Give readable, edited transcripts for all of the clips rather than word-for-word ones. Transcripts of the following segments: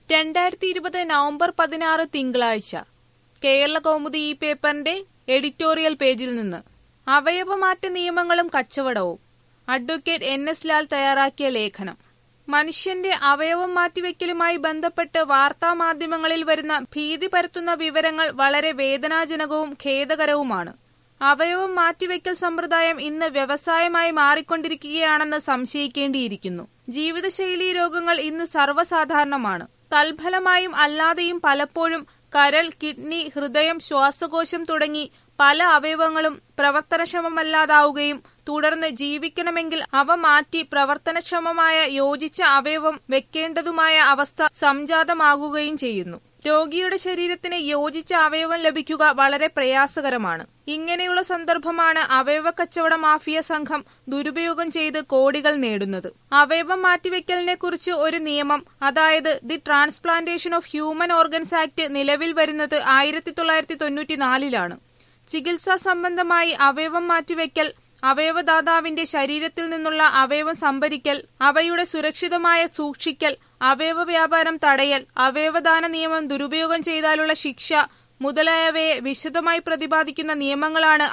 2020 November 16 തിങ്കളാഴ്ച കേരളകൗമുദി ഈ പേപ്പറിന്റെ എഡിറ്റോറിയൽ പേജിൽ നിന്ന് അവയവമാറ്റ നിയമങ്ങളും കച്ചവടവും അഡ്വക്കേറ്റ് NS ലാൽ തയ്യാറാക്കിയ ലേഖനം. മനുഷ്യന്റെ അവയവം മാറ്റിവെക്കലുമായി ബന്ധപ്പെട്ട് വാർത്താമാധ്യമങ്ങളിൽ വരുന്ന ഭീതി പരത്തുന്ന വിവരങ്ങൾ വളരെ വേദനാജനകവും ഖേദകരവുമാണ്. അവയവം മാറ്റിവെക്കൽ സമ്പ്രദായം ഇന്ന് വ്യവസായമായി മാറിക്കൊണ്ടിരിക്കുകയാണെന്ന് സംശയിക്കേണ്ടിയിരിക്കുന്നു. ജീവിതശൈലീ രോഗങ്ങൾ ഇന്ന് സർവ്വസാധാരണമാണ്. തൽഫലമായും അല്ലാതെയും പലപ്പോഴും കരൾ, കിഡ്നി, ഹൃദയം, ശ്വാസകോശം തുടങ്ങി പല അവയവങ്ങളും പ്രവർത്തനക്ഷമമല്ലാതാവുകയും തുടർന്ന് ജീവിക്കണമെങ്കിൽ അവ മാറ്റി പ്രവർത്തനക്ഷമമായ യോജിച്ച അവയവം വെക്കേണ്ടതുമായ അവസ്ഥ സംജാതമാകുകയും ചെയ്യുന്നു. രോഗിയുടെ ശരീരത്തിന് യോജിച്ച അവയവം ലഭിക്കുക വളരെ പ്രയാസകരമാണ്. ഇങ്ങനെയുള്ള സന്ദർഭമാണ് അവയവ കച്ചവട മാഫിയ സംഘം ദുരുപയോഗം ചെയ്ത് കോടികൾ നേടുന്നത്. അവയവം മാറ്റിവെക്കലിനെ കുറിച്ച് ഒരു നിയമം, അതായത് the transplantation of human organs act നിലവിൽ വരുന്നത് 1994-ലാണ്. ചികിത്സാ സംബന്ധമായി അവയവം മാറ്റിവെക്കൽ, അവയവദാതാവിന്റെ ശരീരത്തിൽ നിന്നുള്ള അവയവം സംഭരിക്കൽ, അവയുടെ സുരക്ഷിതമായ സൂക്ഷിക്കൽ, അവയവ വ്യാപാരം തടയൽ, അവയവദാന നിയമം ദുരുപയോഗം ചെയ്താലുള്ള ശിക്ഷ മുതലായവയെ വിശദമായി പ്രതിപാദിക്കുന്ന നിയമങ്ങളാണ്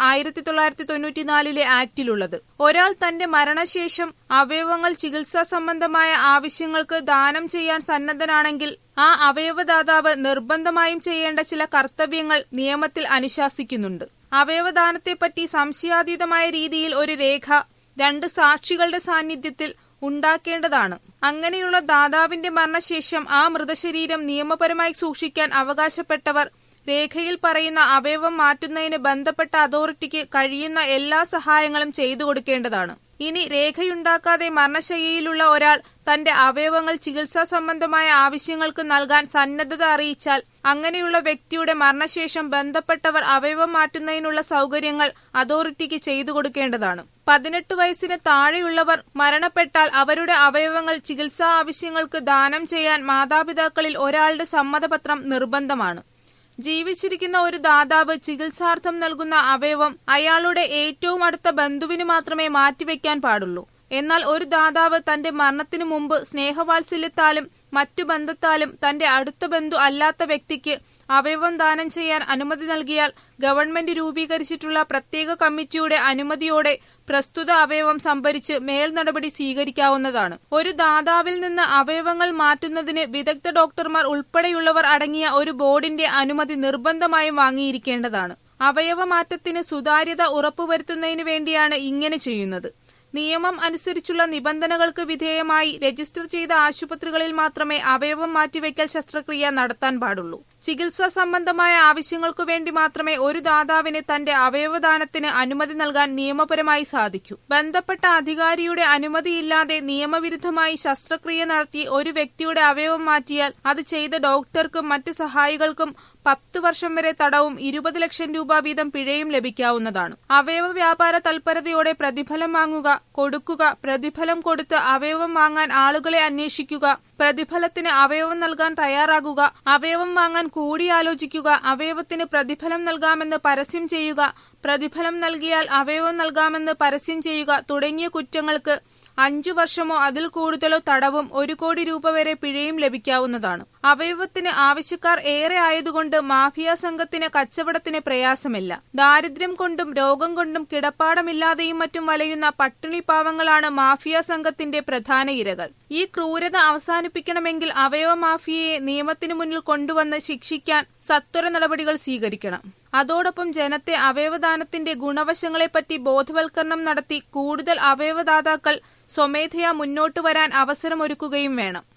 1994 ആക്ടിലുള്ളത്. ഒരാൾ തന്റെ മരണശേഷം അവയവങ്ങൾ ചികിത്സാ സംബന്ധമായ ആവശ്യങ്ങൾക്ക് ദാനം ചെയ്യാൻ സന്നദ്ധനാണെങ്കിൽ ആ അവയവദാതാവ് നിർബന്ധമായും ചെയ്യേണ്ട ചില കർത്തവ്യങ്ങൾ നിയമത്തിൽ അനുശാസിക്കുന്നുണ്ട്. അവയവദാനത്തെപ്പറ്റി സംശയാതീതമായ രീതിയിൽ ഒരു രേഖ 2 സാക്ഷികളുടെ സാന്നിധ്യത്തിൽ ഉണ്ടാക്കേണ്ടതാണ്. അങ്ങനെയുള്ള ദാതാവിന്റെ മരണശേഷം ആ മൃതശരീരം നിയമപരമായി സൂക്ഷിക്കാൻ അവകാശപ്പെട്ടവർ രേഖയിൽ പറയുന്ന അവയവം മാറ്റുന്നതിന് ബന്ധപ്പെട്ട അതോറിറ്റിക്ക് കഴിയുന്ന എല്ലാ സഹായങ്ങളും ചെയ്തു കൊടുക്കേണ്ടതാണ്. ഇനി രേഖയുണ്ടാക്കാതെ മരണശയ്യയിലുള്ള ഒരാൾ തന്റെ അവയവങ്ങൾ ചികിത്സാ സംബന്ധമായ ആവശ്യങ്ങൾക്ക് നൽകാൻ സന്നദ്ധത അറിയിച്ചാൽ അങ്ങനെയുള്ള വ്യക്തിയുടെ മരണശേഷം ബന്ധപ്പെട്ടവർ അവയവം മാറ്റുന്നതിനുള്ള സൗകര്യങ്ങൾ അതോറിറ്റിക്ക് ചെയ്തു കൊടുക്കേണ്ടതാണ്. 18 വയസ്സിന് താഴെയുള്ളവർ മരണപ്പെട്ടാൽ അവരുടെ അവയവങ്ങൾ ചികിത്സാ ആവശ്യങ്ങൾക്ക് ദാനം ചെയ്യാൻ മാതാപിതാക്കളിൽ ഒരാളുടെ സമ്മതപത്രം നിർബന്ധമാണ്. ജീവിച്ചിരിക്കുന്ന ഒരു ദാതാവ് ചികിത്സാർത്ഥം നൽകുന്ന അവയവം അയാളുടെ ഏറ്റവും അടുത്ത ബന്ധുവിന് മാത്രമേ മാറ്റിവെക്കാൻ പാടുള്ളൂ. എന്നാൽ ഒരു ദാതാവ് തന്റെ മരണത്തിനു മുമ്പ് സ്നേഹവാത്സല്യത്താലും മറ്റു ബന്ധത്താലും തന്റെ അടുത്ത ബന്ധു അല്ലാത്ത വ്യക്തിക്ക് അവയവം ദാനം ചെയ്യാൻ അനുമതി നൽകിയാൽ ഗവൺമെന്റ് രൂപീകരിച്ചിട്ടുള്ള പ്രത്യേക കമ്മിറ്റിയുടെ അനുമതിയോടെ പ്രസ്തുത അവയവം സംഭരിച്ച് മേൽ നടപടി സ്വീകരിക്കാവുന്നതാണ്. ഒരു ദാതാവിൽ നിന്ന് അവയവങ്ങൾ മാറ്റുന്നതിന് വിദഗ്ധ ഡോക്ടർമാർ ഉൾപ്പെടെയുള്ളവർ അടങ്ങിയ ഒരു ബോർഡിന്റെ അനുമതി നിർബന്ധമായും വാങ്ങിയിരിക്കേണ്ടതാണ്. അവയവമാറ്റത്തിന് സുതാര്യത ഉറപ്പുവരുത്തുന്നതിന് വേണ്ടിയാണ് ഇങ്ങനെ ചെയ്യുന്നത്. നിയമം അനുസരിച്ചുള്ള നിബന്ധനകൾക്ക് വിധേയമായി രജിസ്റ്റർ ചെയ്ത ആശുപത്രികളിൽ മാത്രമേ അവയവം മാറ്റിവെക്കൽ ശസ്ത്രക്രിയ നടത്താൻ പാടുള്ളൂ. ചികിത്സാ സംബന്ധമായ ആവശ്യങ്ങൾക്കു വേണ്ടി മാത്രമേ ഒരു ദാതാവിന് തന്റെ അവയവദാനത്തിന് അനുമതി നൽകാൻ നിയമപരമായി സാധിക്കൂ. ബന്ധപ്പെട്ട അധികാരിയുടെ അനുമതിയില്ലാതെ നിയമവിരുദ്ധമായി ശസ്ത്രക്രിയ നടത്തി ഒരു വ്യക്തിയുടെ അവയവം മാറ്റിയാൽ അത് ചെയ്ത ഡോക്ടർക്കും മറ്റു സഹായികൾക്കും 10 വർഷം വരെ തടവും 20 ലക്ഷം രൂപ വീതം പിഴയും ലഭിക്കാവുന്നതാണ്. അവയവ വ്യാപാര തൽപരതയോടെ പ്രതിഫലം വാങ്ങുക, കൊടുക്കുക, പ്രതിഫലം കൊടുത്ത് അവയവം വാങ്ങാൻ ആളുകളെ അന്വേഷിക്കുക, പ്രതിഫലത്തിന് അവയവം നൽകാൻ തയ്യാറാകുക, അവയവം വാങ്ങാൻ കൂടിയാലോചിക്കുക, അവയവത്തിന് പ്രതിഫലം നൽകാമെന്ന് പരസ്യം ചെയ്യുക, പ്രതിഫലം നൽകിയാൽ അവയവം നൽകാമെന്ന് പരസ്യം ചെയ്യുക തുടങ്ങിയ കുറ്റങ്ങൾക്ക് 5 വർഷമോ അതിൽ കൂടുതലോ തടവും 1 കോടി രൂപ വരെ പിഴയും ലഭിക്കാവുന്നതാണ്. അവയവത്തിന് ആവശ്യക്കാർ ഏറെ ആയതുകൊണ്ട് മാഫിയ സംഘത്തിന് കച്ചവടത്തിന് പ്രയാസമില്ല. ദാരിദ്ര്യം കൊണ്ടും രോഗം കൊണ്ടും കിടപ്പാടമില്ലാതെയും മറ്റും വലയുന്ന പട്ടിണി പാവങ്ങളാണ് മാഫിയ സംഘത്തിന്റെ പ്രധാന ഇരകൾ. ഈ ക്രൂരത അവസാനിപ്പിക്കണമെങ്കിൽ അവയവ മാഫിയയെ നിയമത്തിനു മുന്നിൽ കൊണ്ടുവന്ന് ശിക്ഷിക്കാൻ സത്വര നടപടികൾ സ്വീകരിക്കണം. അതോടൊപ്പം ജനത്തെ അവയവദാനത്തിന്റെ ഗുണവശങ്ങളെപ്പറ്റി ബോധവൽക്കരണം നടത്തി കൂടുതൽ അവയവദാതാക്കൾ സ്വമേധയാ മുന്നോട്ടു വരാൻ അവസരമൊരുക്കുകയും വേണം.